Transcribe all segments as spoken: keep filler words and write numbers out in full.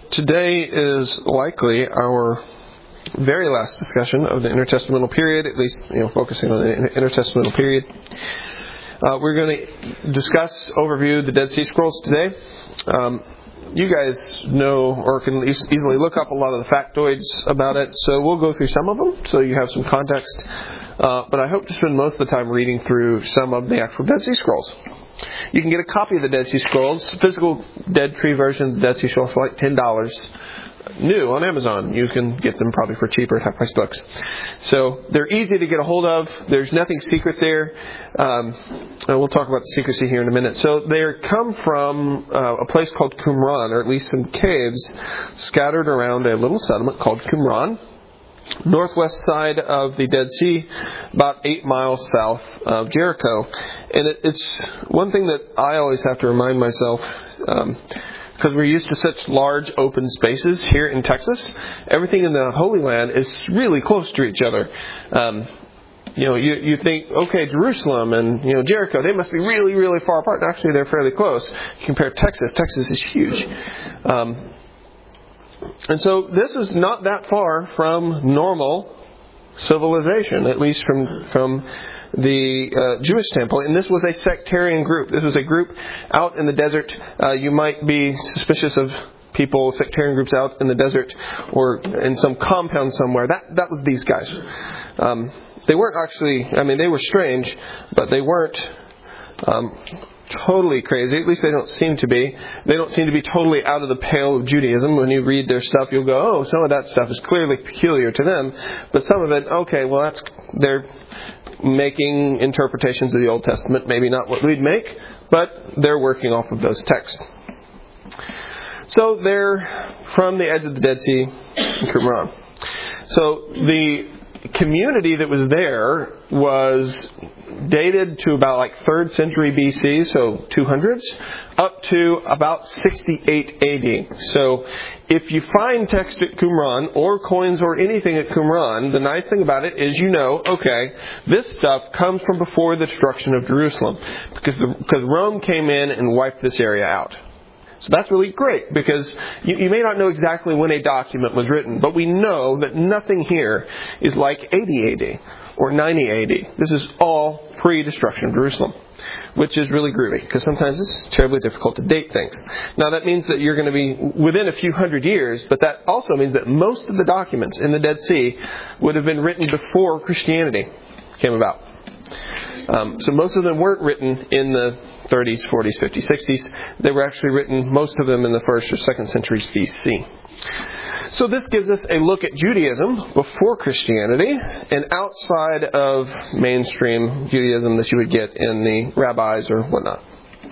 today is likely our very last discussion of the intertestamental period, at least, you know, focusing on the intertestamental period. Uh, we're going to discuss, overview the Dead Sea Scrolls today. Um, you guys know or can easily look up a lot of the factoids about it, so we'll go through some of them so you have some context. Uh, but I hope to spend most of the time reading through some of the actual Dead Sea Scrolls. You can get a copy of the Dead Sea Scrolls, physical Dead Tree version of the Dead Sea Scrolls for like ten dollars. New on Amazon. You can get them probably for cheaper at half-price books. So they're easy to get a hold of. There's nothing secret there. Um, and we'll talk about the secrecy here in a minute. So they come from uh, a place called Qumran, or at least some caves scattered around a little settlement called Qumran, northwest side of the Dead Sea, about eight miles south of Jericho. And it, it's one thing that I always have to remind myself, um, because we're used to such large open spaces here in Texas. Everything in the Holy Land is really close to each other. Um, you know, you, you think, okay, Jerusalem and, you know, Jericho, they must be really, really far apart. And actually, they're fairly close. You compare Texas. Texas is huge. Um, and so this is not that far from normal civilization, at least from from the uh, Jewish standpoint. And this was a sectarian group. This was a group out in the desert. Uh, you might be suspicious of people, sectarian groups out in the desert or in some compound somewhere. That that was these guys. Um, they weren't actually, I mean, they were strange, but they weren't um, totally crazy. At least they don't seem to be. They don't seem to be totally out of the pale of Judaism. When you read their stuff, you'll go, oh, some of that stuff is clearly peculiar to them. But some of it, okay, well, that's they're making interpretations of the Old Testament, maybe not what we'd make, but they're working off of those texts. So they're from the edge of the Dead Sea in Qumran. So the community that was there was dated to about like third century B C, so two hundreds, up to about sixty-eight A D. So if you find text at Qumran or coins or anything at Qumran, the nice thing about it is you know, okay, this stuff comes from before the destruction of Jerusalem, because the, because Rome came in and wiped this area out. So that's really great, because you, you may not know exactly when a document was written, but we know that nothing here is like eighty A D or ninety A D. This is all pre-destruction of Jerusalem, which is really groovy, because sometimes it's terribly difficult to date things. Now that means that you're going to be within a few hundred years, but that also means that most of the documents in the Dead Sea would have been written before Christianity came about. Um, so most of them weren't written in the thirties, forties, fifties, sixties. They were actually written, most of them, in the first or second centuries B C. So this gives us a look at Judaism before Christianity and outside of mainstream Judaism that you would get in the rabbis or whatnot.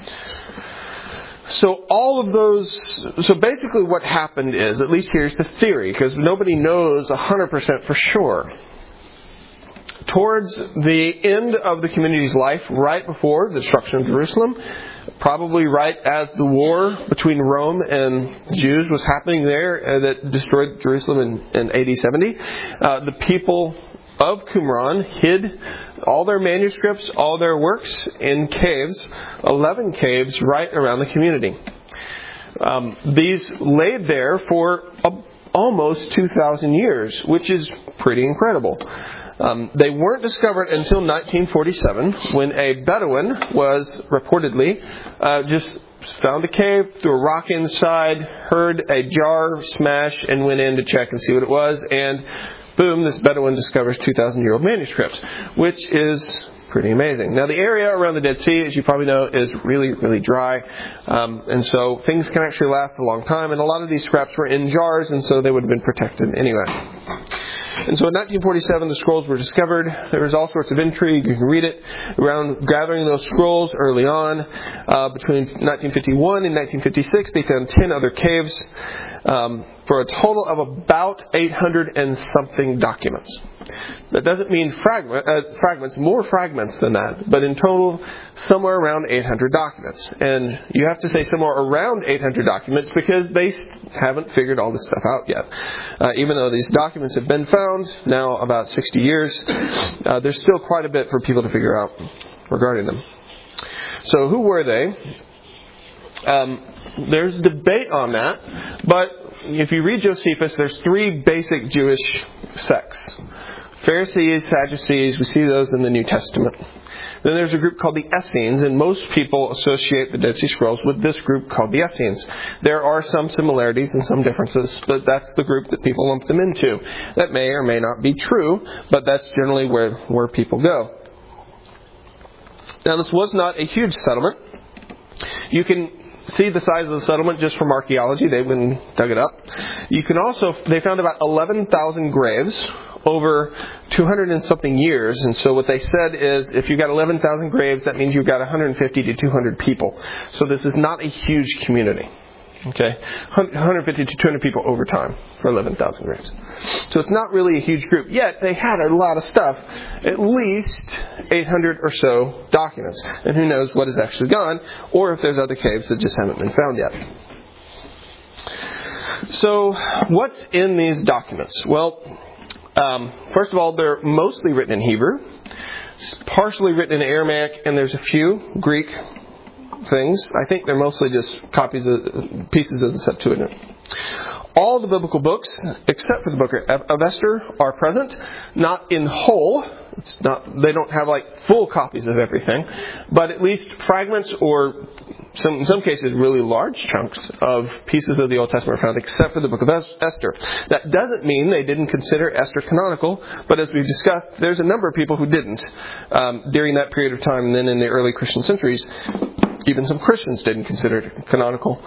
So all of those, so basically what happened is, at least here's the theory, because nobody knows one hundred percent for sure. Towards the end of the community's life, right before the destruction of Jerusalem, probably right as the war between Rome and Jews was happening there uh, that destroyed Jerusalem in, in A D seventy, uh, the people of Qumran hid all their manuscripts, all their works in caves, eleven caves right around the community. Um, these laid there for a, almost two thousand years, which is pretty incredible. Um, they weren't discovered until nineteen forty-seven, when a Bedouin was reportedly uh, just found a cave, threw a rock inside, heard a jar smash, and went in to check and see what it was. And boom, this Bedouin discovers two thousand year old manuscripts, which is pretty amazing. Now, the area around the Dead Sea, as you probably know, is really, really dry. Um, and so things can actually last a long time. And a lot of these scraps were in jars, and so they would have been protected anyway. And so in nineteen forty-seven, the scrolls were discovered. There was all sorts of intrigue. You can read it around gathering those scrolls early on. Uh, between nineteen fifty-one and nineteen fifty-six, they found ten other caves um, for a total of about eight hundred and something documents. That doesn't mean fragment, uh, fragments, more fragments than that, but in total, somewhere around eight hundred documents. And you have to say somewhere around eight hundred documents because they haven't figured all this stuff out yet. Uh, even though these documents have been found now about sixty years, uh, there's still quite a bit for people to figure out regarding them. So who were they? Um, there's debate on that, but if you read Josephus, there's three basic Jewish sects. Pharisees, Sadducees, we see those in the New Testament. Then there's a group called the Essenes, and most people associate the Dead Sea Scrolls with this group called the Essenes. There are some similarities and some differences, but that's the group that people lump them into. That may or may not be true, but that's generally where, where people go. Now, this was not a huge settlement. You can see the size of the settlement just from archaeology. They've been dug it up. You can also, they found about eleven thousand graves over two hundred and something years. And so what they said is if you've got eleven thousand graves, that means you've got one hundred fifty to two hundred people. So this is not a huge community. Okay, one hundred fifty to two hundred people over time for eleven thousand graves. So it's not really a huge group. Yet they had a lot of stuff, at least eight hundred or so documents. And who knows what is actually gone, or if there's other caves that just haven't been found yet. So what's in these documents? Well, um, first of all, they're mostly written in Hebrew, partially written in Aramaic, and there's a few Greek things. I think they're mostly just copies of pieces of the Septuagint. All the biblical books, except for the book of Esther, are present, not in whole. It's not. They don't have like full copies of everything, but at least fragments or some, in some cases really large chunks of pieces of the Old Testament are found, except for the book of Esther. That doesn't mean they didn't consider Esther canonical, but as we've discussed, there's a number of people who didn't um, during that period of time, and then in the early Christian centuries. Even some Christians didn't consider it canonical.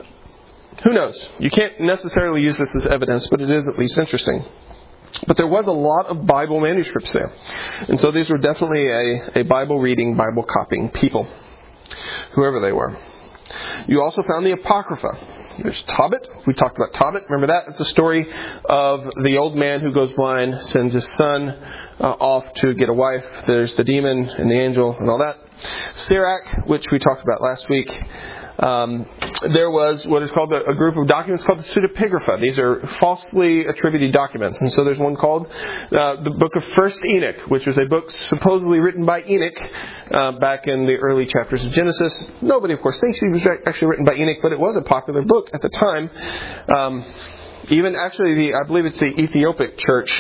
Who knows? You can't necessarily use this as evidence, but it is at least interesting. But there was a lot of Bible manuscripts there. And so these were definitely a, a Bible reading, Bible copying people, whoever they were. You also found the Apocrypha. There's Tobit. We talked about Tobit. Remember that? It's a story of the old man who goes blind, sends his son uh, off to get a wife. There's the demon and the angel and all that. Sirach, which we talked about last week. Um, there was what is called a, a group of documents called the pseudepigrapha. These are falsely attributed documents. And so there's one called uh, the Book of First Enoch, which was a book supposedly written by Enoch uh, back in the early chapters of Genesis. Nobody, of course, thinks he was actually written by Enoch, but it was a popular book at the time. Um, even actually, the I believe it's the Ethiopic church,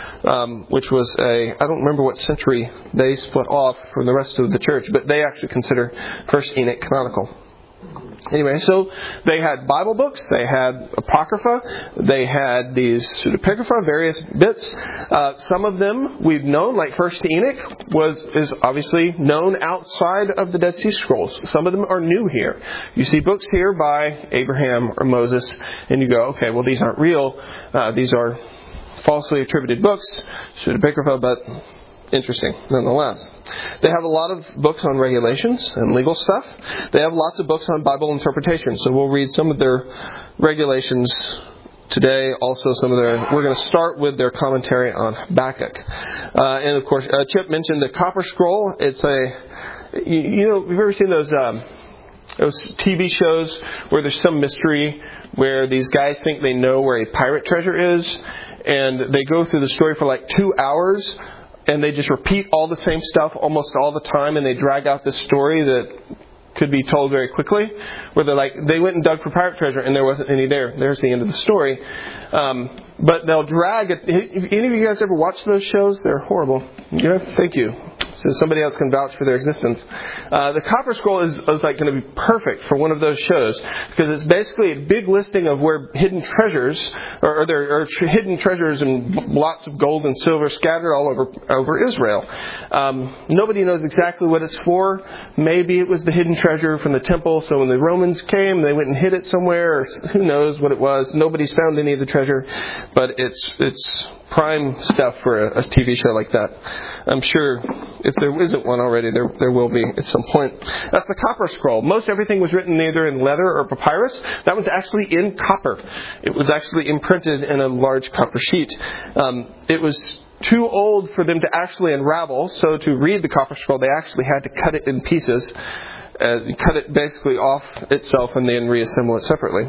Um, which was a, I don't remember what century they split off from the rest of the church, but they actually consider First Enoch canonical. Anyway, so they had Bible books, they had Apocrypha, they had these pseudepigrapha, various bits. Uh, some of them we've known, like First Enoch was is obviously known outside of the Dead Sea Scrolls. Some of them are new here. You see books here by Abraham or Moses, and you go, okay, well these aren't real. Uh, these are falsely attributed books, pseudepigrapha, but interesting nonetheless. They have a lot of books on regulations and legal stuff. They have lots of books on Bible interpretation. So we'll read some of their regulations today. Also, some of their. We're going to start with their commentary on Habakkuk, uh, and of course, uh, Chip mentioned the Copper Scroll. It's a, you, you know, you've ever seen those um, those T V shows where there's some mystery where these guys think they know where a pirate treasure is, and they go through the story for like two hours, and they just repeat all the same stuff almost all the time, and they drag out this story that could be told very quickly, where they're like, they went and dug for pirate treasure, and there wasn't any there. There's the end of the story. Um, but they'll drag it. Any of you guys ever watch those shows? They're horrible. Yeah, thank you. So somebody else can vouch for their existence. Uh, the Copper Scroll is, is like going to be perfect for one of those shows, because it's basically a big listing of where hidden treasures, or, or there are tr- hidden treasures and lots of gold and silver scattered all over over Israel. Um, nobody knows exactly what it's for. Maybe it was the hidden treasure from the temple, so when the Romans came, they went and hid it somewhere, or who knows what it was. Nobody's found any of the treasure, but it's it's prime stuff for a, a T V show like that. I'm sure if there isn't one already, there there will be at some point. That's the Copper Scroll. Most everything was written either in leather or papyrus. That was actually in copper. It was actually imprinted in a large copper sheet. Um, it was too old for them to actually unravel, so to read the Copper Scroll, they actually had to cut it in pieces, uh, cut it basically off itself, and then reassemble it separately.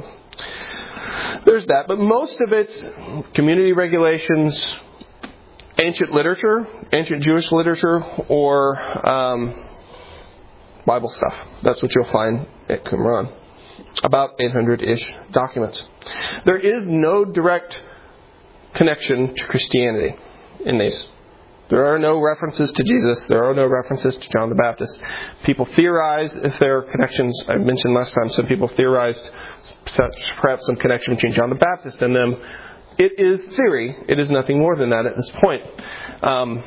There's that, but most of it's community regulations, ancient literature, ancient Jewish literature, or um, Bible stuff. That's what you'll find at Qumran. about eight hundred-ish documents. There is no direct connection to Christianity in these. There are no references to Jesus. There are no references to John the Baptist. People theorize if there are connections. I mentioned last time some people theorized perhaps some connection between John the Baptist and them. It is theory. It is nothing more than that at this point. Um,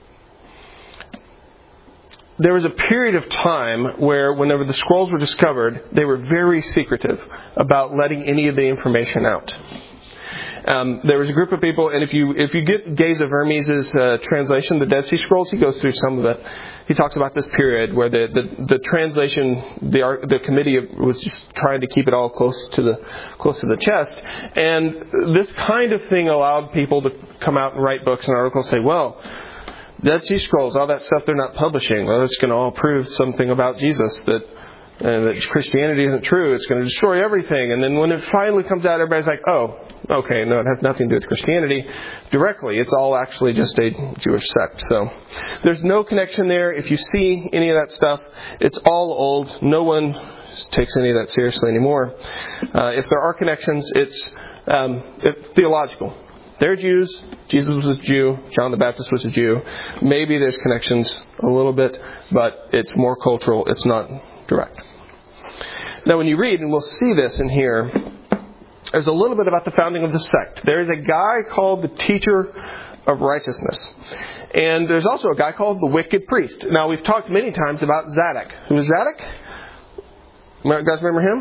there was a period of time where whenever the scrolls were discovered, they were very secretive about letting any of the information out. Um, there was a group of people, and if you if you get Geza Vermes' uh, translation, the Dead Sea Scrolls, he goes through some of it. He talks about this period where the the, the translation, the the committee was just trying to keep it all close to the close to the chest, and this kind of thing allowed people to come out and write books and articles, say, well, Dead Sea Scrolls, all that stuff they're not publishing, well, it's going to all prove something about Jesus that. And that Christianity isn't true. It's going to destroy everything. And then when it finally comes out, everybody's like, oh, okay, no, it has nothing to do with Christianity directly. It's all actually just a Jewish sect. So there's no connection there. If you see any of that stuff, it's all old. No one takes any of that seriously anymore. Uh, if there are connections, it's, um, it's theological. They're Jews. Jesus was a Jew. John the Baptist was a Jew. Maybe there's connections a little bit, but it's more cultural. It's not direct. Now, when you read, and we'll see this in here, there's a little bit about the founding of the sect. There's a guy called the Teacher of Righteousness. And there's also a guy called the Wicked Priest. Now, we've talked many times about Zadok. Who was Zadok? You guys remember him?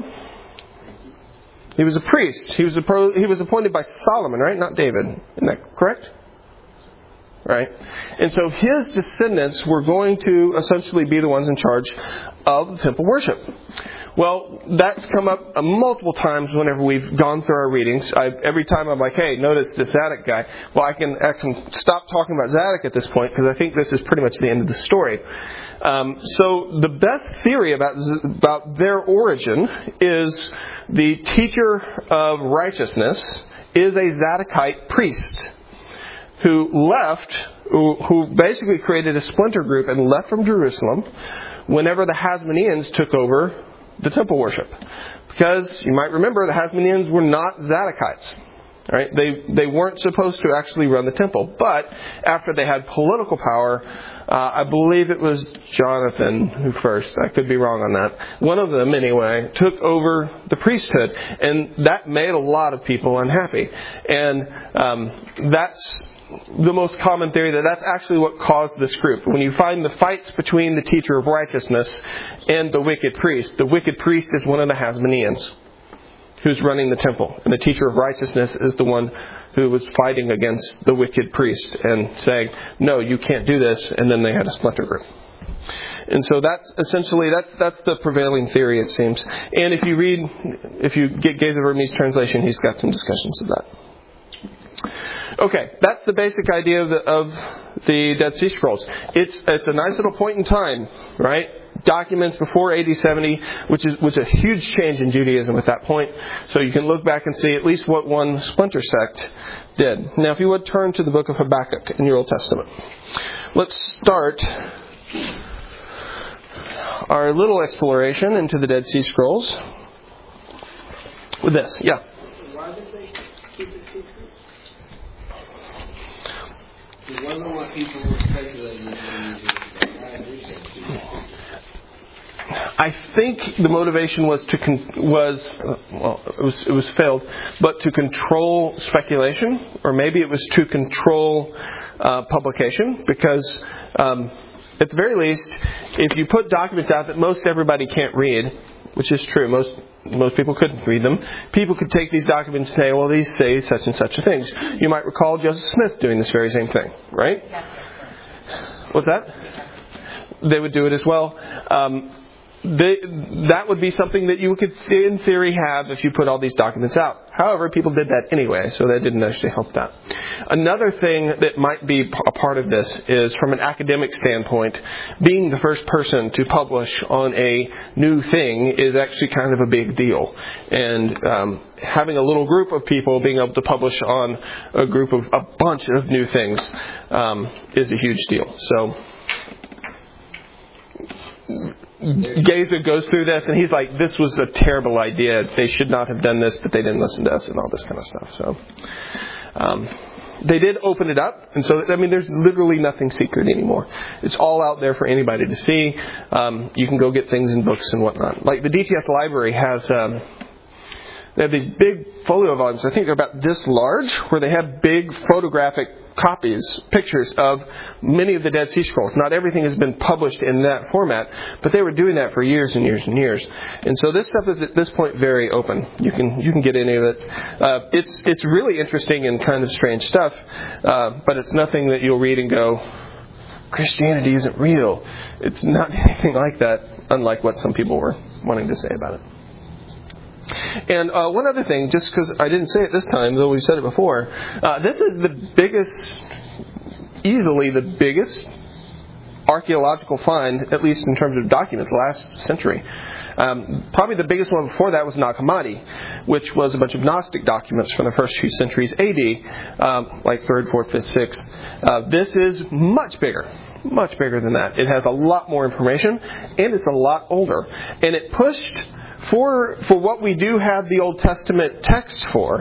He was a priest. He was a pro, he was appointed by Solomon, right? Not David. Isn't that correct? Right? And so his descendants were going to essentially be the ones in charge of the temple worship. Well, that's come up uh, multiple times whenever we've gone through our readings. I, every time I'm like, hey, notice this Zadok guy. Well, I can, I can stop talking about Zadok at this point because I think this is pretty much the end of the story. Um, so the best theory about about their origin is the Teacher of Righteousness is a Zadokite priest who left, who, who basically created a splinter group and left from Jerusalem whenever the Hasmoneans took over the temple worship. Because you might remember the Hasmoneans were not Zadokites. Right? They they weren't supposed to actually run the temple. But after they had political power, uh, I believe it was Jonathan who first, I could be wrong on that. One of them, anyway, took over the priesthood. And that made a lot of people unhappy. And um, that's the most common theory, that that's actually what caused this group. When you find the fights between the Teacher of Righteousness and the wicked priest, the wicked priest is one of the Hasmoneans who's running the temple. And the Teacher of Righteousness is the one who was fighting against the wicked priest and saying, no, you can't do this. And then they had a splinter group. And so that's essentially, that's that's the prevailing theory, it seems. And if you read, if you get Geza Vermes' translation, he's got some discussions of that. Okay, that's the basic idea of the, of the Dead Sea Scrolls. It's it's a nice little point in time, right? Documents before A D seventy, which is was a huge change in Judaism at that point. So you can look back and see at least what one splinter sect did. Now, if you would turn to the book of Habakkuk in your Old Testament. Let's start our little exploration into the Dead Sea Scrolls with this. Yeah. Why did they keep it secret? It wasn't what people were speculating in I think the motivation was to con- was uh, well it was it was failed, but to control speculation, or maybe it was to control uh, publication, because um, at the very least, if you put documents out that most everybody can't read, which is true, most most people couldn't read them, people could take these documents and say, well, these say such and such things. You might recall Joseph Smith doing this very same thing, right? What's that? They would do it as well. Um, They, that would be something that you could, in theory, have if you put all these documents out. However, people did that anyway, so that didn't actually help that. Another thing that might be a part of this is, from an academic standpoint, being the first person to publish on a new thing is actually kind of a big deal. And um, having a little group of people being able to publish on a group of a bunch of new things um, is a huge deal. So Gaza goes through this, and he's like, this was a terrible idea. They should not have done this, but they didn't listen to us and all this kind of stuff. So um, they did open it up. And so, I mean, there's literally nothing secret anymore. It's all out there for anybody to see. Um, you can go get things in books and whatnot. Like the D T S library has... Um, They have these big folio volumes, I think they're about this large, where they have big photographic copies, pictures of many of the Dead Sea Scrolls. Not everything has been published in that format, but they were doing that for years and years and years. And so this stuff is at this point very open. You can you can get any of it. Uh, it's it's really interesting and kind of strange stuff, uh, but it's nothing that you'll read and go, Christianity isn't real. It's not anything like that, unlike what some people were wanting to say about it. And uh, one other thing, just because I didn't say it this time, though we said it before, uh, this is the biggest, easily the biggest archaeological find, at least in terms of documents, last century. Um, probably the biggest one before that was Nag Hammadi, which was a bunch of Gnostic documents from the first few centuries A D, um, like third, fourth, fifth, sixth. Uh, this is much bigger. Much bigger than that. It has a lot more information, and it's a lot older. And it pushed... For for what we do have the Old Testament text for,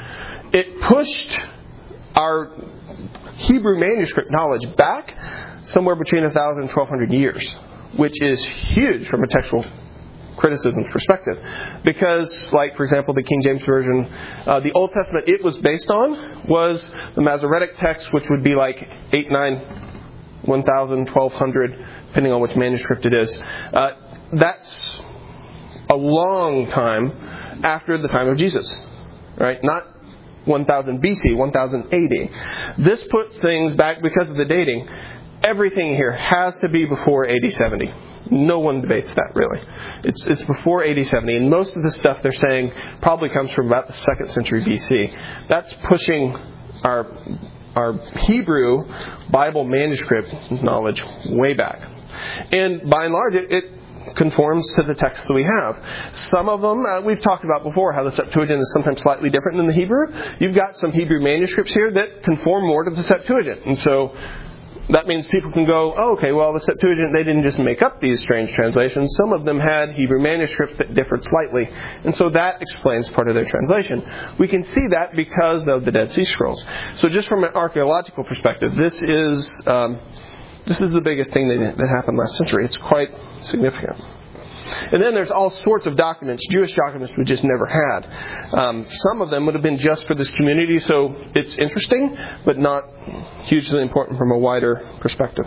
it pushed our Hebrew manuscript knowledge back somewhere between one thousand and twelve hundred years, which is huge from a textual criticism perspective. Because, like, for example, the King James Version, uh, the Old Testament it was based on was the Masoretic text, which would be like eight, nine, one thousand, twelve hundred, depending on which manuscript it is. Uh, that's... a long time after the time of Jesus, right? Not one thousand B C, one thousand A D. This puts things back because of the dating. Everything here has to be before A D seventy. No one debates that, really. It's it's before A D seventy, and most of the stuff they're saying probably comes from about the second century B C. That's pushing our our Hebrew Bible manuscript knowledge way back. And by and large, it, it conforms to the text that we have. Some of them, uh, we've talked about before how the Septuagint is sometimes slightly different than the Hebrew. You've got some Hebrew manuscripts here that conform more to the Septuagint. And so that means people can go, oh, okay, well, the Septuagint, they didn't just make up these strange translations. Some of them had Hebrew manuscripts that differed slightly. And so that explains part of their translation. We can see that because of the Dead Sea Scrolls. So just from an archaeological perspective, this is... Um, This is the biggest thing that, that happened last century. It's quite significant. And then there's all sorts of documents, Jewish documents we just never had. Um, some of them would have been just for this community, so it's interesting, but not hugely important from a wider perspective.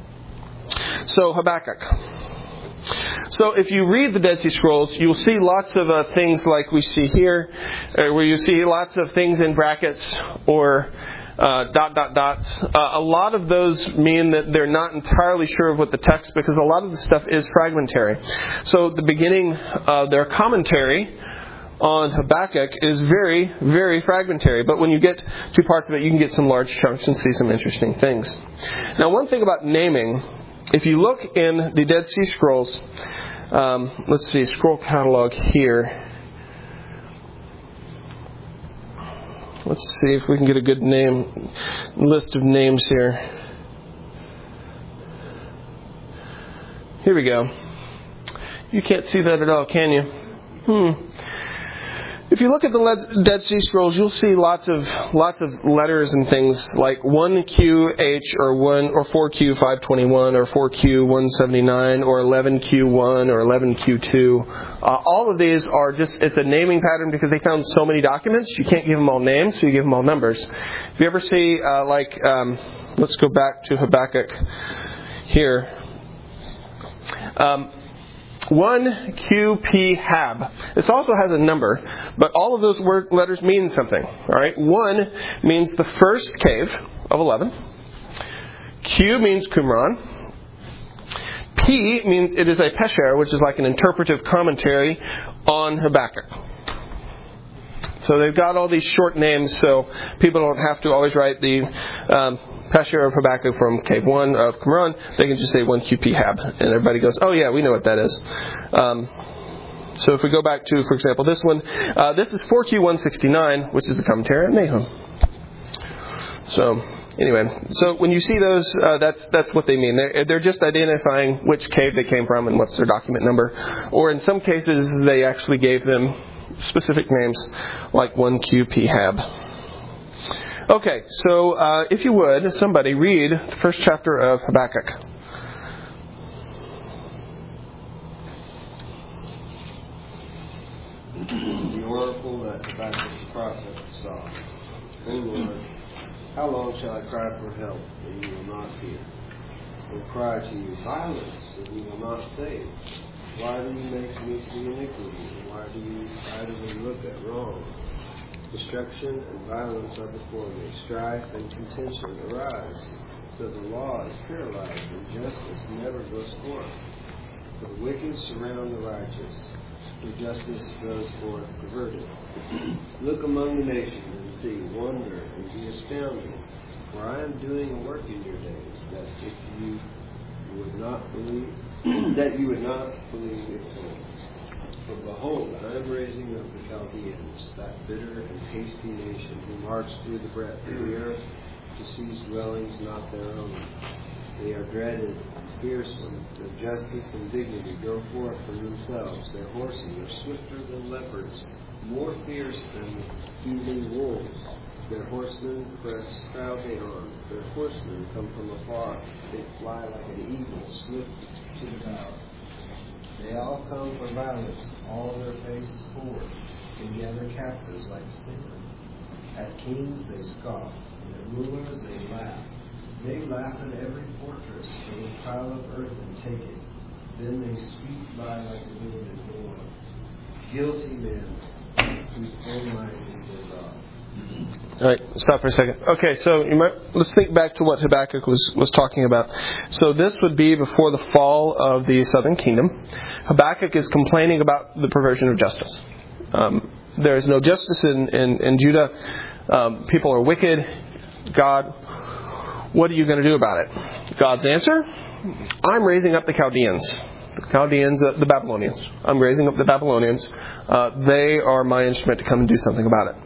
So Habakkuk. So if you read the Dead Sea Scrolls, you'll see lots of uh, things like we see here, uh, where you see lots of things in brackets or... Uh, dot, dot, dot. Uh, a lot of those mean that they're not entirely sure of what the text, because a lot of the stuff is fragmentary. So the beginning of their commentary on Habakkuk is very, very fragmentary. But when you get to parts of it, you can get some large chunks and see some interesting things. Now, one thing about naming, if you look in the Dead Sea Scrolls, um, let's see, scroll catalog here. Let's see if we can get a good name list of names here. Here we go. You can't see that at all, can you? Hmm. If you look at the Dead Sea Scrolls, you'll see lots of lots of letters and things like one Q H or one or four Q five twenty-one or four Q one seventy-nine or eleven Q one or eleven Q two. Uh, all of these are just, it's a naming pattern because they found so many documents. You can't give them all names, so you give them all numbers. If you ever see, uh, like, um, let's go back to Habakkuk here. Um, one Q P Hab. This also has a number, but all of those word letters mean something. All right. One means the first cave of eleven. Q means Qumran. P means it is a pesher, which is like an interpretive commentary on Habakkuk. So they've got all these short names, so people don't have to always write the um, pesher of Habakkuk from cave one of Qumran. They can just say one Q P Hab, and everybody goes, oh yeah, we know what that is. Um, so if we go back to, for example, this one, uh, this is four Q one sixty-nine, which is a commentary on Nahum. So Anyway, so when you see those, uh, that's that's what they mean. They're, they're just identifying which cave they came from and what's their document number. Or in some cases, they actually gave them specific names, like one Q P Hab. Okay, so uh, if you would, somebody read the first chapter of Habakkuk. The oracle that Habakkuk the prophet saw. O Lord, how long shall I cry for help, and you will not hear? And cry to you, violence, and you will not save? Why do you make me see iniquity? Why do you idly look at wrong? Destruction and violence are before me. Strife and contention arise. So the law is paralyzed, and justice never goes forth. For the wicked surround the righteous. For justice goes forth perverted. Look among the nations and see, wonder and be astounded. For I am doing a work in your days, that if you would not believe, that you would not believe it told. For behold, I am raising up the Chaldeans, that bitter and hasty nation, who march through the breadth of the earth to seize dwellings not their own. They are dreaded, fearsome. Their justice and dignity go forth from themselves. Their horses are swifter than leopards, more fierce than human wolves. Their horsemen press proudly on. Their horsemen come from afar. They fly like an eagle, swift to devour. They all come for violence, all their faces forward. They gather captives like stingers. At kings they scoff, and at rulers they laugh. They laugh at every fortress, they will pile up earth and take it. Then they sweep by like a wind and go on. Guilty men, whose own mind is their God. All right, stop for a second. Okay, so you might, let's think back to what Habakkuk was, was talking about. So this would be before the fall of the southern kingdom. Habakkuk is complaining about the perversion of justice. Um, there is no justice in, in, in Judah. Um, people are wicked. God, what are you going to do about it? God's answer? I'm raising up the Chaldeans. The Chaldeans, uh, the Babylonians. I'm raising up the Babylonians. Uh, they are my instrument to come and do something about it.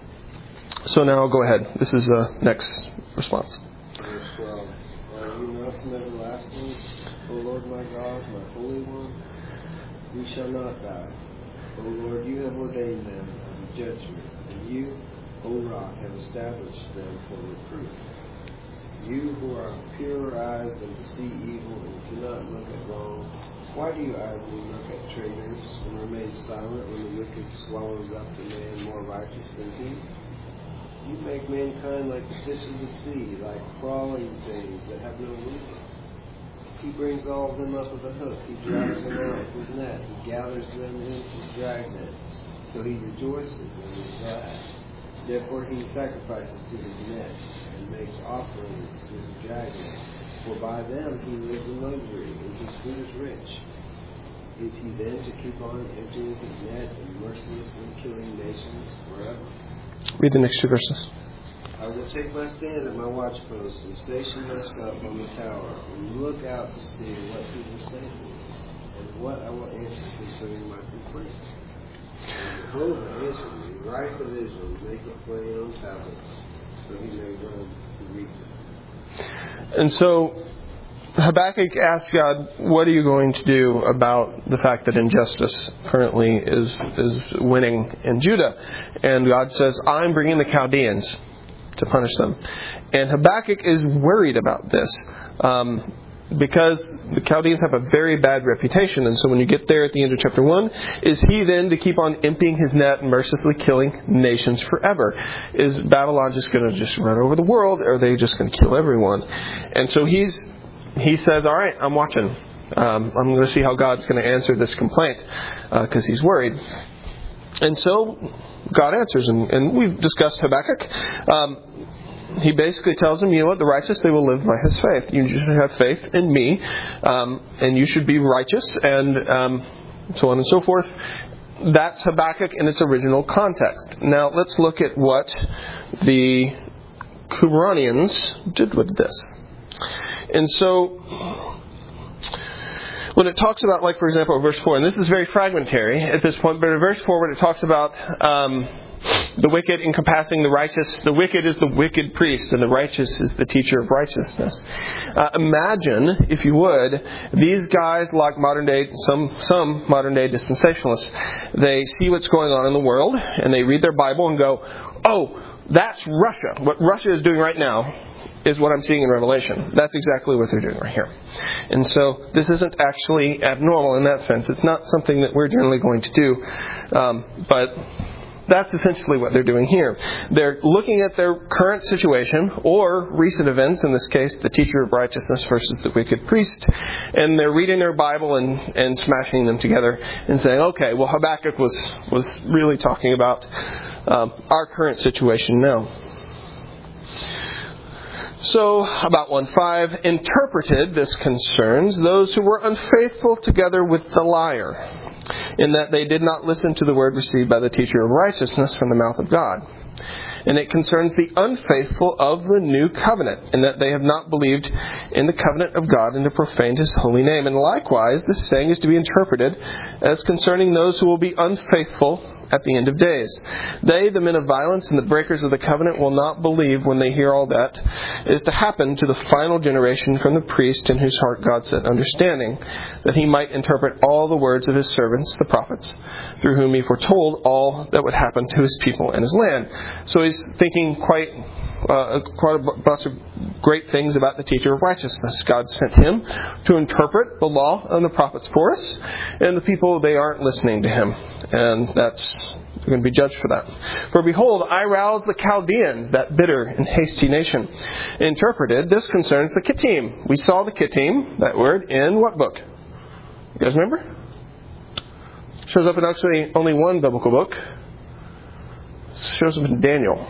So now go ahead. This is the next response. Verse twelve. Are you not from everlasting, O Lord my God, my Holy One? You shall not die. O Lord, you have ordained them as a judgment, and you, O Rock, have established them for reproof. You who are purer eyes than to see evil and cannot look at wrong, why do you idly look at traitors and remain silent when the wicked swallows up the man more righteous than he? You make mankind like the fish of the sea, like crawling things that have no limit. He brings all of them up with a hook. He drags them out with his net. He gathers them in his dragnet. So he rejoices and is glad. Therefore he sacrifices to his net and makes offerings to his dragnet. For by them he lives in luxury, and his food is rich. Is he then to keep on emptying his net and mercilessly killing nations forever? Read the next two verses. I will take my stand at my watchpost and station myself on the tower and look out to see what people say to me and what I will answer concerning my complaint. And Jehovah answered me, write the vision, make it plain on tablets, so he may run who reads it. And so Habakkuk asked God, what are you going to do about the fact that injustice currently is is winning in Judah? And God says, I'm bringing the Chaldeans to punish them. And Habakkuk is worried about this um, because the Chaldeans have a very bad reputation. And so when you get there at the end of chapter one, is he then to keep on emptying his net and mercilessly killing nations forever? Is Babylon just going to just run over the world, or are they just going to kill everyone? And so he's He says, all right, I'm watching. Um, I'm going to see how God's going to answer this complaint because uh, he's worried. And so God answers, and, and we've discussed Habakkuk. Um, he basically tells him, you know what, the righteous, they will live by his faith. You should have faith in me, um, and you should be righteous, and um, so on and so forth. That's Habakkuk in its original context. Now let's look at what the Qumranians did with this. And so, when it talks about, like, for example, verse four, and this is very fragmentary at this point, but in verse four, when it talks about um, the wicked encompassing the righteous. The wicked is the wicked priest, and the righteous is the teacher of righteousness. Uh, imagine, if you would, these guys like modern day, some some modern day dispensationalists. They see what's going on in the world, and they read their Bible and go, "Oh, that's Russia. What Russia is doing right now is what I'm seeing in Revelation." That's exactly what they're doing right here. And so this isn't actually abnormal in that sense. It's not something that we're generally going to do. Um, but that's essentially what they're doing here. They're looking at their current situation, or recent events, in this case, the teacher of righteousness versus the wicked priest, and they're reading their Bible and, and smashing them together and saying, okay, well, Habakkuk was, was really talking about um, our current situation now. So, about one five, interpreted, this concerns those who were unfaithful together with the liar, in that they did not listen to the word received by the teacher of righteousness from the mouth of God. And it concerns the unfaithful of the new covenant, in that they have not believed in the covenant of God and have profaned His holy name. And likewise, this saying is to be interpreted as concerning those who will be unfaithful at the end of days. They, the men of violence and the breakers of the covenant, will not believe when they hear all that is to happen to the final generation from the priest, in whose heart God set understanding, that he might interpret all the words of His servants, the prophets, through whom He foretold all that would happen to His people and His land. So he's thinking quite uh, quite a bunch of great things about the teacher of righteousness. God sent him to interpret the law and the prophets for us, and the people, they aren't listening to him. And that's, we're going to be judged for that. For behold, I rouse the Chaldeans, that bitter and hasty nation. Interpreted, this concerns the Kittim. We saw the Kittim, that word, in what book? You guys remember? It shows up in actually only one biblical book. It shows up in Daniel.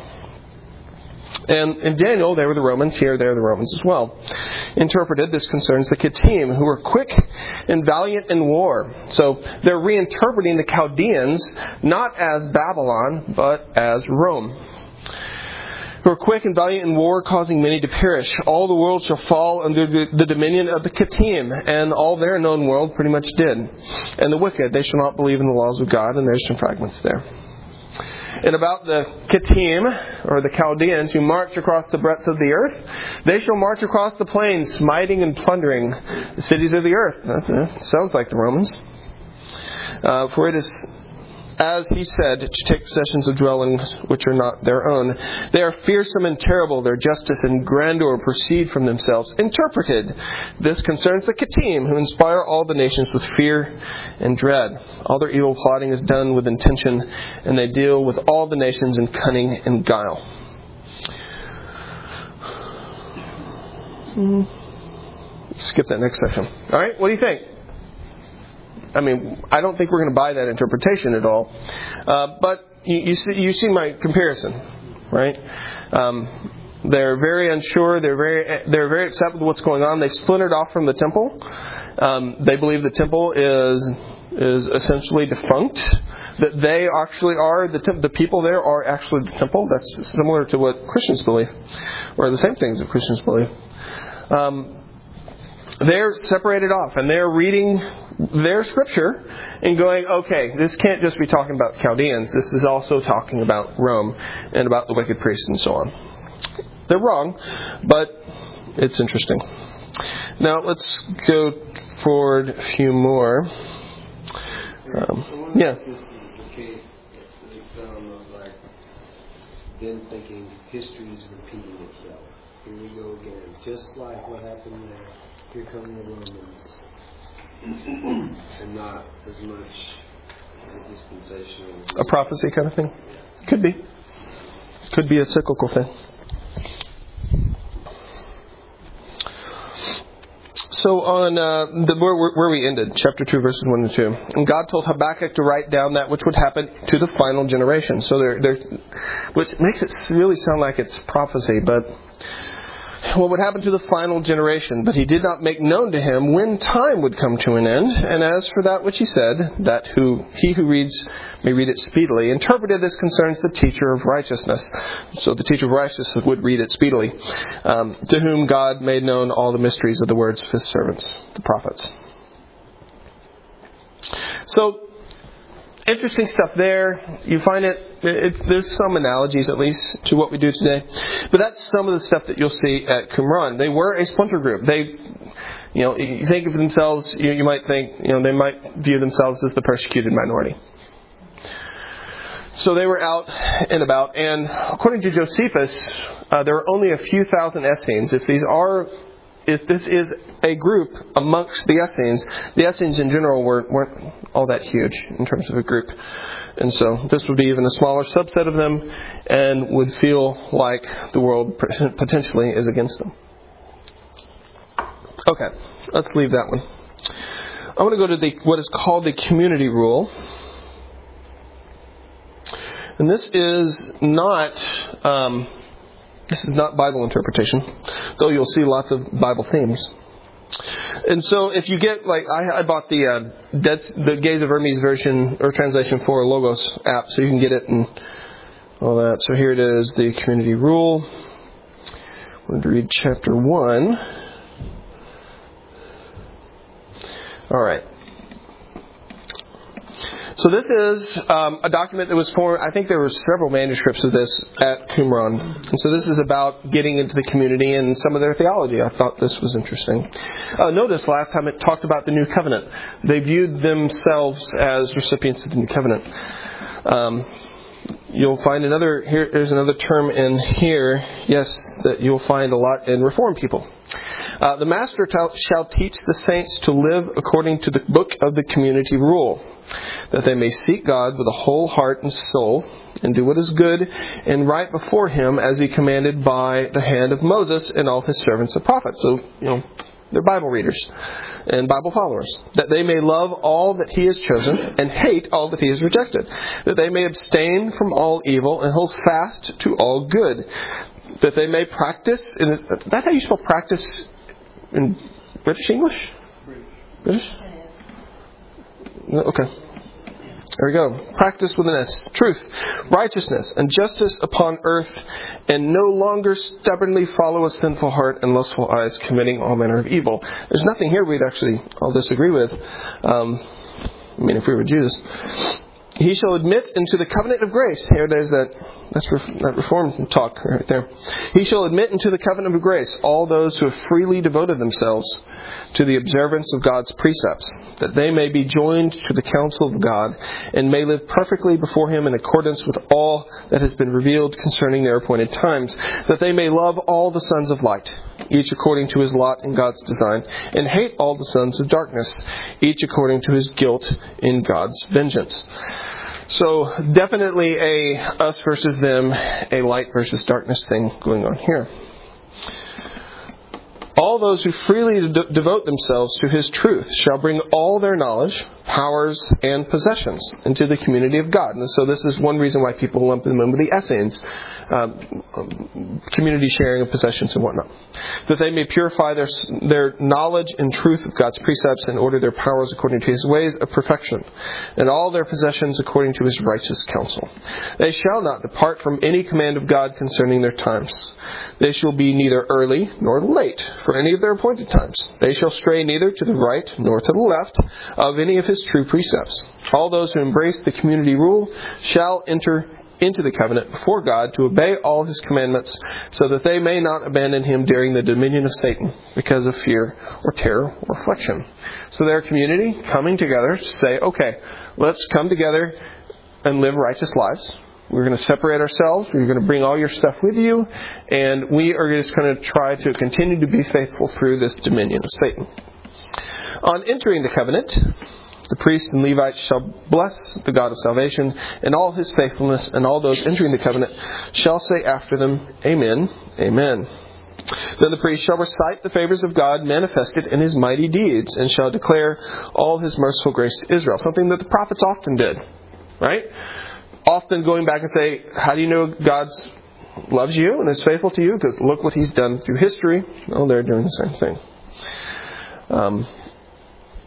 And in Daniel, they were the Romans. Here, they're the Romans as well. Interpreted, this concerns the Kittim, who were quick and valiant in war. So they're reinterpreting the Chaldeans not as Babylon, but as Rome. Who are quick and valiant in war, causing many to perish. All the world shall fall under the, the dominion of the Kittim, and all their known world pretty much did. And the wicked, they shall not believe in the laws of God, and there's some fragments there. And about the Kittim, or the Chaldeans, who march across the breadth of the earth, they shall march across the plains, smiting and plundering the cities of the earth. That sounds like the Romans. Uh, for it is, as he said, to take possessions of dwellings which are not their own. They are fearsome and terrible. Their justice and grandeur proceed from themselves. Interpreted, this concerns the Kittim, who inspire all the nations with fear and dread. All their evil plotting is done with intention, and they deal with all the nations in cunning and guile. Skip that next section. All right, what do you think? I mean, I don't think we're going to buy that interpretation at all. Uh, but you, you see, you see my comparison, right? Um, they're very unsure. They're very, they're very upset with what's going on. They've splintered off from the temple. Um, they believe the temple is is essentially defunct. That they actually are the te- the people there are actually the temple. That's similar to what Christians believe, or the same things that Christians believe. Um, they're separated off, and they're reading their scripture and going, okay, this can't just be talking about Chaldeans. This is also talking about Rome and about the wicked priests and so on. They're wrong, but it's interesting. Now let's go forward a few more. Um, yeah. This is the case. It sounds like them thinking history is repeating itself. Here we go again, just like what happened there. Here come the Romans. And not as much a dispensational. A prophecy kind of thing? Could be. Could be a cyclical thing. So on uh, the where, where we ended, chapter two, verses one and two, and God told Habakkuk to write down that which would happen to the final generation. So there, there, which makes it really sound like it's prophecy, but what would happen to the final generation? But he did not make known to him when time would come to an end. And as for that which he said, that who he who reads may read it speedily. Interpreted, this concerns the teacher of righteousness. So the teacher of righteousness would read it speedily, um, to whom God made known all the mysteries of the words of His servants, the prophets. So interesting stuff there. You find it, it, there's some analogies at least to what we do today. But that's some of the stuff that you'll see at Qumran. They were a splinter group. They, you know, you think of themselves, you, you might think, you know, they might view themselves as the persecuted minority. So they were out and about, and according to Josephus, uh, there are only a few thousand Essenes. If these are, if this is a group amongst the Essenes, the Essenes in general weren't, weren't all that huge in terms of a group. And so this would be even a smaller subset of them, and would feel like the world potentially is against them. Okay, let's leave that one. I want to go to the what is called the community rule. And this is not um, this is not Bible interpretation, though you'll see lots of Bible themes. And so, if you get like I, I bought the uh, Dead, the Gaze of Hermes version or translation for Logos app, so you can get it and all that. So here it is, the community rule. I'm going to read chapter one. All right. So this is um, a document that was formed. I think there were several manuscripts of this at Qumran. And so this is about getting into the community and some of their theology. I thought this was interesting. Uh, notice last time it talked about the New Covenant. They viewed themselves as recipients of the New Covenant. Um, you'll find another, here, there's another term in here, yes, that you'll find a lot in Reformed people. Uh, the Master t- shall teach the saints to live according to the book of the community rule, that they may seek God with a whole heart and soul, and do what is good and right before Him, as He commanded by the hand of Moses and all His servants and prophets. So, you know, they're Bible readers and Bible followers. That they may love all that He has chosen and hate all that He has rejected. That they may abstain from all evil and hold fast to all good. That they may practice, is that how you spell practice in British English? British? Okay. There we go. Practice with an S. Truth, righteousness, and justice upon earth, and no longer stubbornly follow a sinful heart and lustful eyes, committing all manner of evil. There's nothing here we'd actually all disagree with. Um, I mean, if we were Jews. He shall admit into the covenant of grace. Here, there's that, that's that reform talk right there. He shall admit into the covenant of grace all those who have freely devoted themselves to the observance of God's precepts, that they may be joined to the counsel of God, and may live perfectly before Him in accordance with all that has been revealed concerning their appointed times, that they may love all the sons of light, each according to his lot in God's design, and hate all the sons of darkness, each according to his guilt in God's vengeance. So definitely a us versus them, a light versus darkness thing going on here. All those who freely de- devote themselves to His truth shall bring all their knowledge, powers, and possessions into the community of God. And so this is one reason why people lump them in with the Essenes, um, community sharing of possessions and whatnot. That they may purify their their knowledge and truth of God's precepts, and order their powers according to His ways of perfection, and all their possessions according to His righteous counsel. They shall not depart from any command of God concerning their times. They shall be neither early nor late for any of their appointed times. They shall stray neither to the right nor to the left of any of His true precepts. All those who embrace the community rule shall enter into the covenant before God to obey all His commandments, so that they may not abandon Him during the dominion of Satan because of fear or terror or affliction. So they're a community coming together to say, okay, let's come together and live righteous lives. We're going to separate ourselves. We're going to bring all your stuff with you. And we are just going to try to continue to be faithful through this dominion of Satan. On entering the covenant, the priests and Levites shall bless the God of salvation and all His faithfulness, and all those entering the covenant shall say after them, Amen, Amen. Then the priest shall recite the favors of God manifested in His mighty deeds, and shall declare all His merciful grace to Israel. Something that the prophets often did, right? Often going back and say, how do you know God loves you and is faithful to you? Because look what He's done through history. Oh, they're doing the same thing. Um,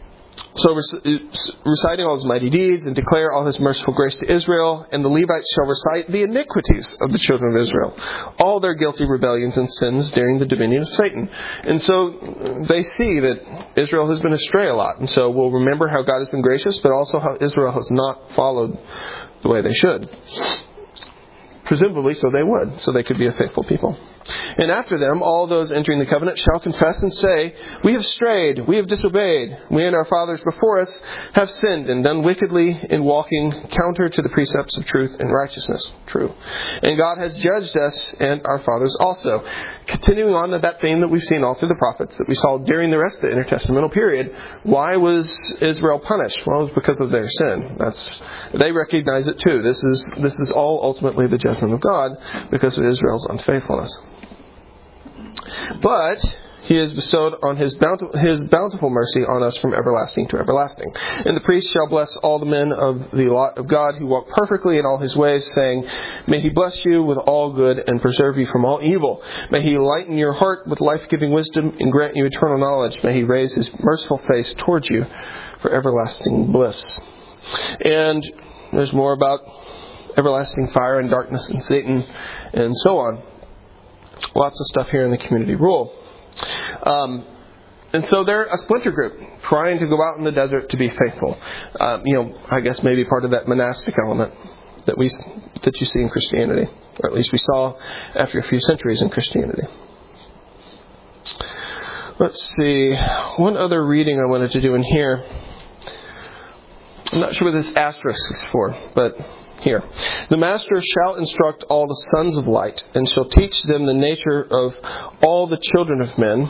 So reciting all his mighty deeds and declare all his merciful grace to Israel, and the Levites shall recite the iniquities of the children of Israel, all their guilty rebellions and sins during the dominion of Satan. And so they see that Israel has been astray a lot. And so we'll remember how God has been gracious, but also how Israel has not followed the way they should. Presumably so they would, so they could be a faithful people. And after them, all those entering the covenant shall confess and say, we have strayed, we have disobeyed, we and our fathers before us have sinned and done wickedly in walking counter to the precepts of truth and righteousness. True. And God has judged us and our fathers also. Continuing on to that theme that we've seen all through the prophets, that we saw during the rest of the intertestamental period, why was Israel punished? Well, it was because of their sin. That's they recognize it too. This is this is all ultimately the judgment of God because of Israel's unfaithfulness. But He has bestowed on his, bountiful, his bountiful mercy on us from everlasting to everlasting. And the priest shall bless all the men of the lot of God who walk perfectly in all his ways, saying, may he bless you with all good and preserve you from all evil. May he lighten your heart with life-giving wisdom and grant you eternal knowledge. May he raise his merciful face towards you for everlasting bliss. And there's more about everlasting fire and darkness and Satan and so on. Lots of stuff here in the community rule. Um, and so they're a splinter group trying to go out in the desert to be faithful. Um, you know, I guess maybe part of that monastic element that we that you see in Christianity, or at least we saw after a few centuries in Christianity. Let's see, one other reading I wanted to do in here. I'm not sure what this asterisk is for, but here. The master shall instruct all the sons of light, and shall teach them the nature of all the children of men,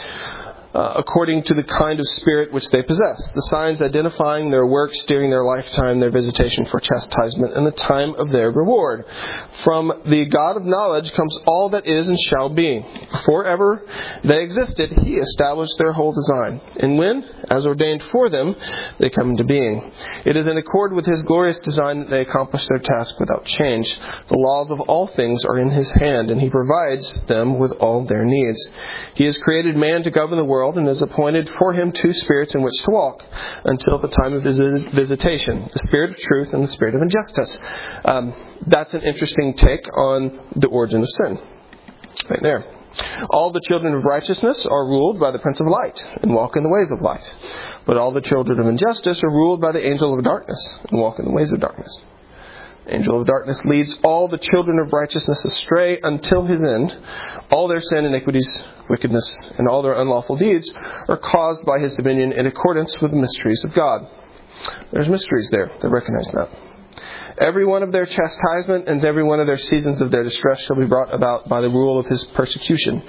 uh, according to the kind of spirit which they possess, the signs identifying their works during their lifetime, their visitation for chastisement, and the time of their reward. From the God of knowledge comes all that is and shall be. Before ever they existed, He established their whole design. And when, as ordained for them, they come into being, it is in accord with His glorious design that they accomplish their task without change. The laws of all things are in His hand, and He provides them with all their needs. He has created man to govern the world, and has appointed for him two spirits in which to walk until the time of his visitation, the spirit of truth and the spirit of injustice. Um, that's an interesting take on the origin of sin. Right there. All the children of righteousness are ruled by the Prince of Light and walk in the ways of light. But all the children of injustice are ruled by the angel of darkness and walk in the ways of darkness. The angel of darkness leads all the children of righteousness astray until his end. All their sin, iniquities, wickedness, and all their unlawful deeds are caused by his dominion in accordance with the mysteries of God. There's mysteries there. They recognize that. Every one of their chastisement and every one of their seasons of their distress shall be brought about by the rule of his persecution.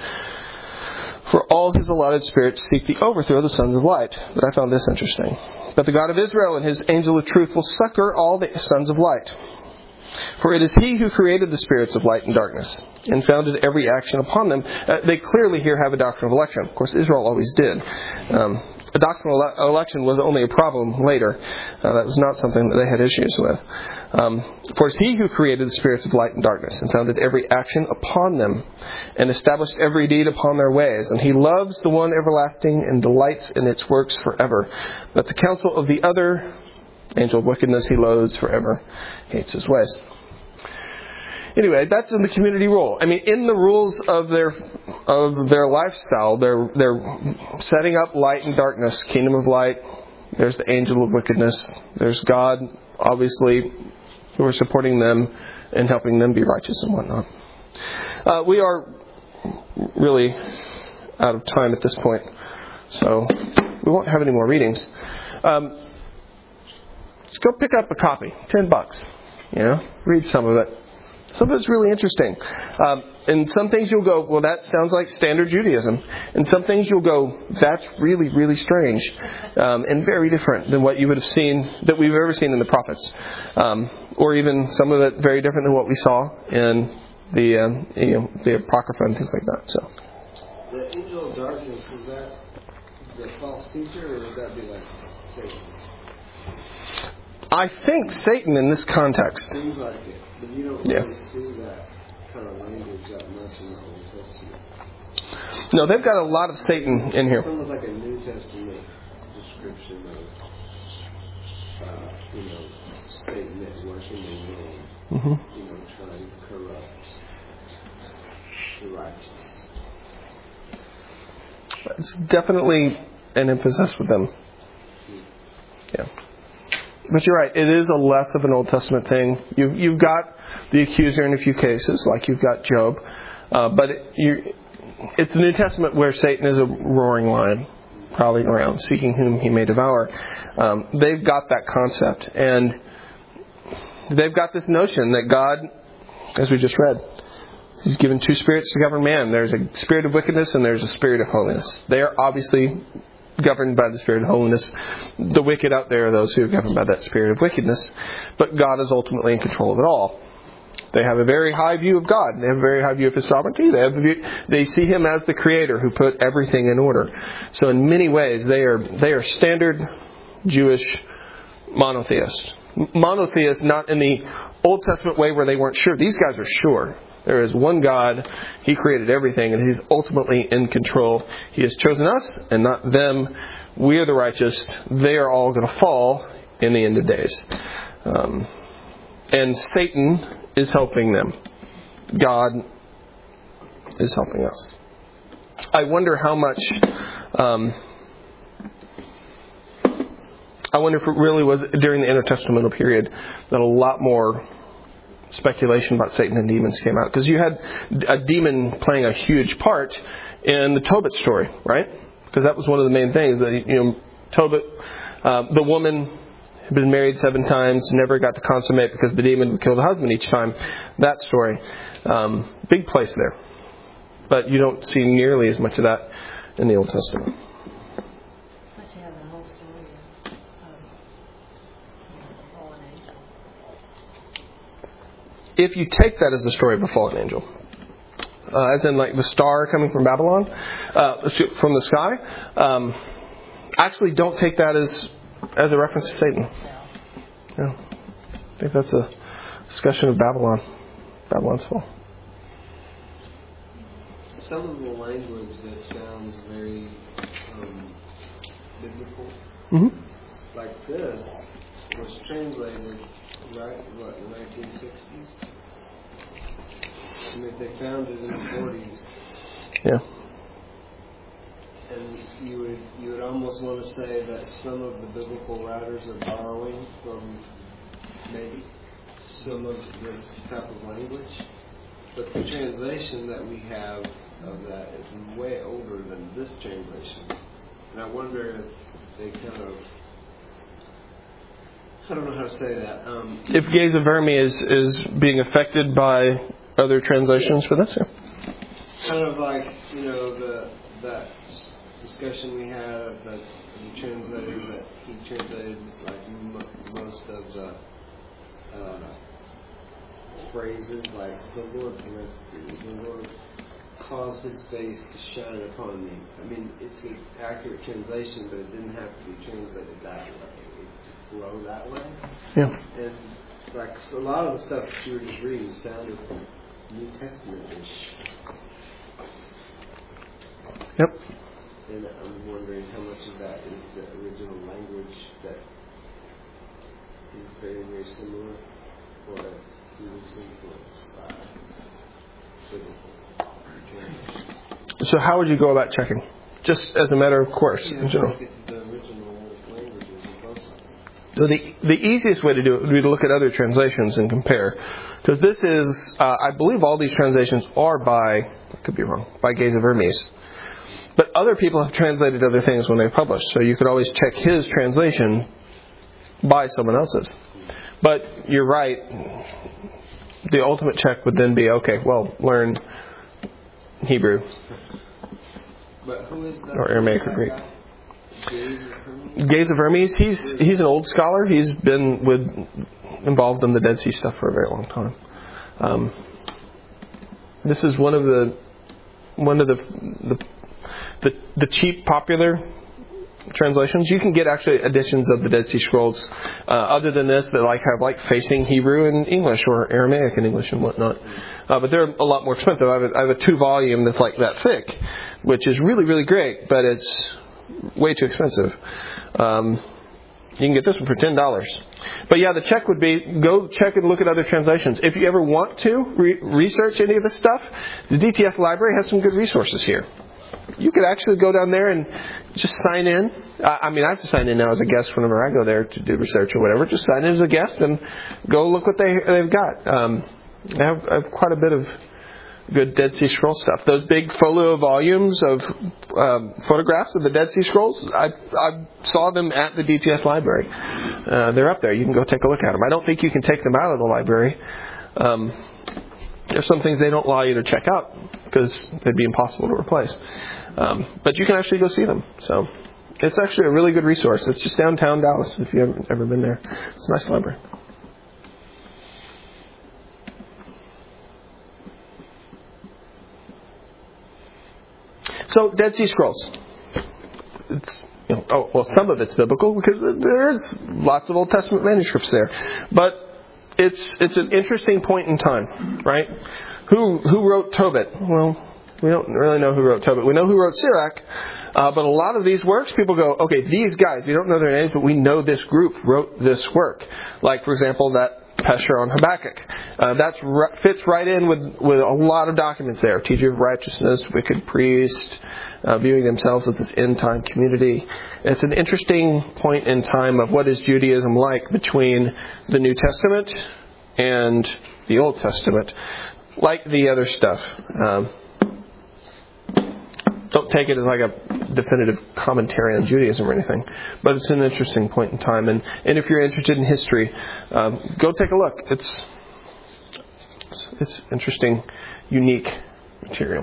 For all his allotted spirits seek the overthrow of the sons of light. But I found this interesting. But the God of Israel and his angel of truth will succor all the sons of light. For it is He who created the spirits of light and darkness, and founded every action upon them. Uh, they clearly here have a doctrine of election. Of course, Israel always did. Um, a doctrine of ele- election was only a problem later. Uh, that was not something that they had issues with. Um, for it is He who created the spirits of light and darkness, and founded every action upon them, and established every deed upon their ways. And He loves the one everlasting, and delights in its works forever. But the counsel of the other angel of wickedness He loathes forever, hates his ways. Anyway, that's in the community rule. I mean, in the rules of their of their lifestyle, they're they're setting up light and darkness, kingdom of light. There's the angel of wickedness. There's God, obviously, who are supporting them and helping them be righteous and whatnot. Uh, we are really out of time at this point, so we won't have any more readings. Um, Just go pick up a copy, ten bucks. You know, read some of it. Some of it's really interesting. Um, and some things you'll go, well, that sounds like standard Judaism. And some things you'll go, that's really, really strange, um, and very different than what you would have seen, that we've ever seen in the prophets, um, or even some of it very different than what we saw in the um, you know the Apocrypha and things like that. So, the angel of darkness, is that the false teacher, or would that be like Satan? I think Satan in this context. Seems like it, but you don't yeah. really see that kind of language that much in the Old Testament. No, they've got a lot of Satan in here. It's almost like a New Testament description of, uh, you know, Satan at work in the world, mm-hmm. you know, trying to corrupt the righteous. It's definitely an emphasis with them. Yeah. But you're right, it is a less of an Old Testament thing. You've, you've got the accuser in a few cases, like you've got Job. Uh, but it, you, it's the New Testament where Satan is a roaring lion, prowling around, seeking whom he may devour. Um, they've got that concept. And they've got this notion that God, as we just read, He's given two spirits to govern man. There's a spirit of wickedness and there's a spirit of holiness. They are obviously governed by the spirit of holiness. The wicked out there are those who are governed by that spirit of wickedness. But God is ultimately in control of it all. They have a very high view of God. They have a very high view of His sovereignty. They have a view, they see Him as the Creator who put everything in order. So in many ways, they are they are standard Jewish monotheists. Monotheists, not in the Old Testament way where they weren't sure. These guys are sure. There is one God. He created everything, and He's ultimately in control. He has chosen us and not them. We are the righteous. They are all going to fall in the end of days. Um, and Satan is helping them. God is helping us. I wonder how much... Um, I wonder if it really was during the intertestamental period that a lot more speculation about Satan and demons came out. Because you had a demon playing a huge part in the Tobit story, right? Because that was one of the main things. That, you know, Tobit, uh, the woman had been married seven times, never got to consummate because the demon would kill the husband each time. That story. Um, big place there. But you don't see nearly as much of that in the Old Testament. But you have the whole story of, of the fallen angel. If you take that as the story of a fallen angel, uh, as in like the star coming from Babylon, uh, from the sky, um, actually don't take that as as a reference to Satan. Yeah. I think that's a discussion of Babylon, Babylon's fall. Some of the language that sounds very um, biblical, Mm-hmm. like this, was translated, right, what, in the nineteen sixties? I mean, they found it in the forties. Yeah. And you would you would almost want to say that some of the biblical writers are borrowing from maybe some of this type of language. But the translation that we have of that is way older than this translation. And I wonder if they kind of, I don't know how to say that. Um, if Gaze of Vermi is, is being affected by other translations for this? Yeah. Kind of like, you know, the that discussion we had that he translated, that he translated like m- most of the uh, phrases, like the Lord bless thee, the Lord caused His face to shine upon me. I mean, it's an accurate translation, but it didn't have to be translated that way, to flow that way. Yeah. And like so a lot of the stuff that you were just reading sounded New Testament-ish. Yep. And I'm wondering how much of that is the original language that is very, very similar, or he was influenced by biblical translation. So how would you go about checking? Just as a matter of course, Yeah, in general. look at the original languages of both of them. So the the easiest way to do it would be to look at other translations and compare. Because this is, uh, I believe all these translations are by, I could be wrong, by Gaze of Hermes. But other people have translated other things when they publish. So you could always check his translation by someone else's. But you're right. The ultimate check would then be, okay, well, learn Hebrew. But who is that? Or Aramaic or Greek. Gaze of Hermes? Gaze of Hermes, he's he's an old scholar. He's been with involved in the Dead Sea stuff for a very long time. Um, this is one of the one of the the the, the cheap popular translations. You can get actually editions of the Dead Sea Scrolls uh, other than this that like have like facing Hebrew and English or Aramaic and English and whatnot. Uh, but they're a lot more expensive. I have, a, I have a two volume that's like that thick, which is really really great, but it's way too expensive. Um, you can get this one for ten dollars. But yeah, the check would be, go check and look at other translations. If you ever want to re- research any of this stuff, the D T S library has some good resources here. You could actually go down there and just sign in. I mean, I have to sign in now as a guest whenever I go there to do research or whatever. Just sign in as a guest and go look what they, they've got. Um, I, have, I have quite a bit of good Dead Sea Scrolls stuff. Those big folio volumes of um, photographs of the Dead Sea Scrolls, I, I saw them at the D T S library. Uh, they're up there. You can go take a look at them. I don't think you can take them out of the library. Um, there's some things they don't allow you to check out because they'd be impossible to replace. Um, but you can actually go see them. So it's actually a really good resource. It's just downtown Dallas if you've ever, ever been there. It's a nice library. So, Dead Sea Scrolls. It's, you know, oh, well, some of it's biblical because there's lots of Old Testament manuscripts there. But it's it's an interesting point in time, right? Who who wrote Tobit? Well, we don't really know who wrote Tobit. We know who wrote Sirach. Uh, but a lot of these works, people go, okay, these guys, we don't know their names, but we know this group wrote this work. Like, for example, that Pesher on Habakkuk. Uh, that fits right in with, with a lot of documents there. Teacher of righteousness, wicked priest, uh, viewing themselves as this end-time community. It's an interesting point in time of what is Judaism like between the New Testament and the Old Testament. Like the other stuff. Um, don't take it as like a definitive commentary on Judaism or anything, but it's an interesting point in time. And, and if you're interested in history, um, go take a look. It's, it's it's interesting, unique material.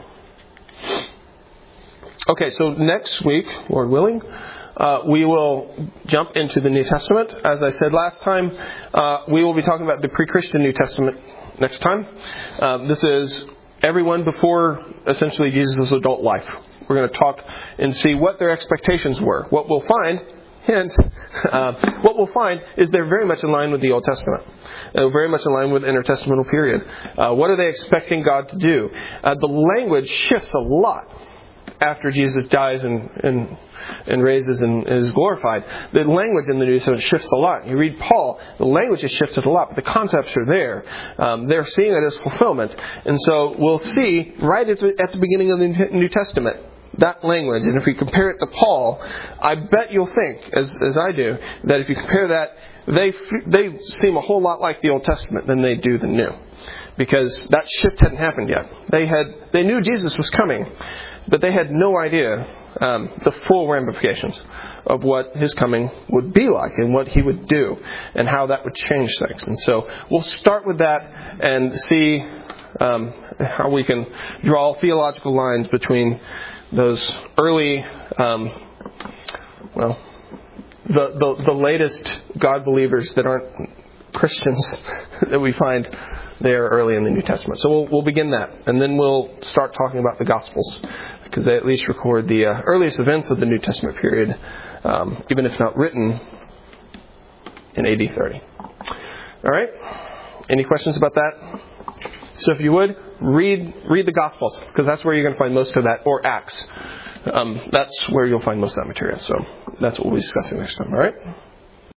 Okay, so next week, Lord willing, uh, we will jump into the New Testament. As I said last time, uh, we will be talking about the pre-Christian New Testament next time. Um, this is everyone before essentially Jesus' adult life. We're going to talk and see what their expectations were. What we'll find, hint, uh, what we'll find is they're very much in line with the Old Testament. They're very much in line with the intertestamental period. Uh, what are they expecting God to do? Uh, the language shifts a lot after Jesus dies and and, and raises and is glorified. The language in the New Testament shifts a lot. You read Paul, the language has shifted a lot, but the concepts are there. Um, they're seeing it as fulfillment. And so we'll see right at the, at the beginning of the New Testament that language. And if we compare it to Paul, I bet you'll think, as as I do, that if you compare that, they they seem a whole lot like the Old Testament than they do the New. Because that shift hadn't happened yet. They had they knew Jesus was coming, but they had no idea um, the full ramifications of what his coming would be like and what he would do and how that would change things. And so we'll start with that and see um, how we can draw theological lines between those early, um, well, the, the the latest God believers that aren't Christians that we find there early in the New Testament. So we'll, we'll begin that, and then we'll start talking about the Gospels, because they at least record the uh, earliest events of the New Testament period, um, even if not written in A D thirty. All right? Any questions about that? So if you would, read read the Gospels, because that's where you're going to find most of that, or Acts. Um, that's where you'll find most of that material. So that's what we'll be discussing next time. All right?